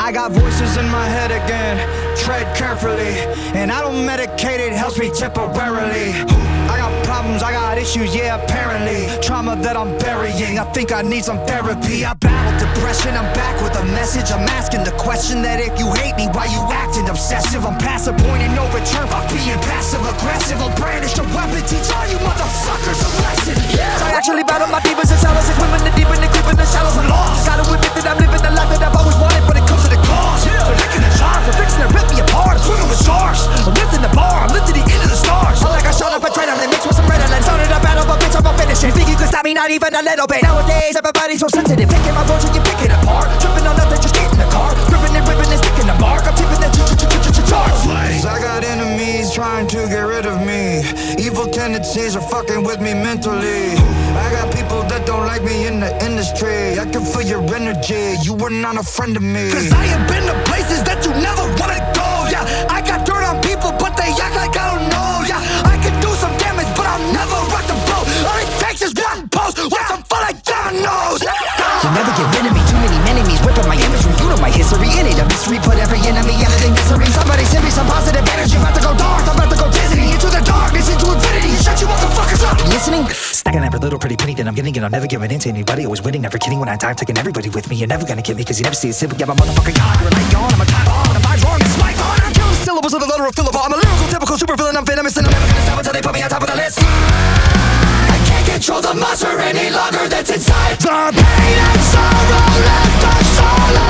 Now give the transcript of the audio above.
I got voices in my head again, tread carefully. And I don't medicate, it helps me temporarily. I got problems, I got issues, yeah, apparently. Trauma that I'm burying, I think I need some therapy. I battled depression, I'm back with a message. I'm asking the question that if you hate me, why you acting obsessive? I'm past the point of no return by being passive aggressive. I'll brandish a weapon, teach all you motherfuckers a lesson. Yeah. I actually battle my demons and shadows, and swimming the deep and the creep in the shallows. I'm lost. Gotta admit that I'm living the life that I've always wanted, but it comes at a cost. For licking the jar, for fixing to rip me apart. I'm swimming with sharks. I'm lifting the bar, I'm lifting the end of the stars. I like I shot up a train, I'm mixed with some red and started a battle, but bitch, I'm gonna finish it. Think you can stop me, not even a little bit. Nowadays, everybody's so sensitive. Picking my words and you pick it apart. Tripping on nothing, just get in the car. Ripping and ripping and sticking the mark. I'm tipping the charts. I got enemies trying to get rid of me. Evil tendencies are fucking with me mentally. I got people that don't like me in the industry. I can feel your energy, you were not a friend of me. Cause I have been to places that you never wanna go. Yeah, I got dirt on people, but they act like I don't know. Yeah, I can do some damage, but I'll never rock the boat. All it takes is one post with some fun like dominoes. You'll never get rid of me, too many enemies whipping my imagery. You know my history, it ain't a mystery. Put every enemy out of their misery. Somebody send me some positive energy. About to go dark, I'm about to go Disney. Into the darkness, into infinity. Shut you motherfuckers up. You listening? Stacking every little pretty penny that I'm getting, and I'm never giving in to anybody. Always winning, never kidding. When I die, I'm taking everybody with me. You're never gonna get me, cause you never see a sip. Yeah, my motherfucking God, you're a light gone. I'm a time bomb, the vibe's wrong, it's my fault. I'm killing syllables with a letter of fillable. I'm a lyrical, typical super villain. I'm venomous, and I'm never gonna stop until they put me on top of the list. I can't control the monster any longer that's inside. The pain and sorrow left us all